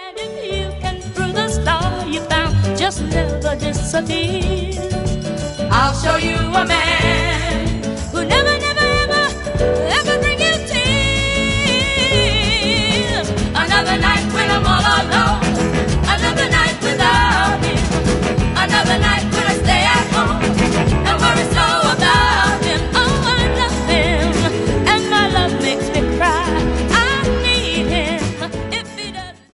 And if you can through the star you found just never disappear, I'll show you a man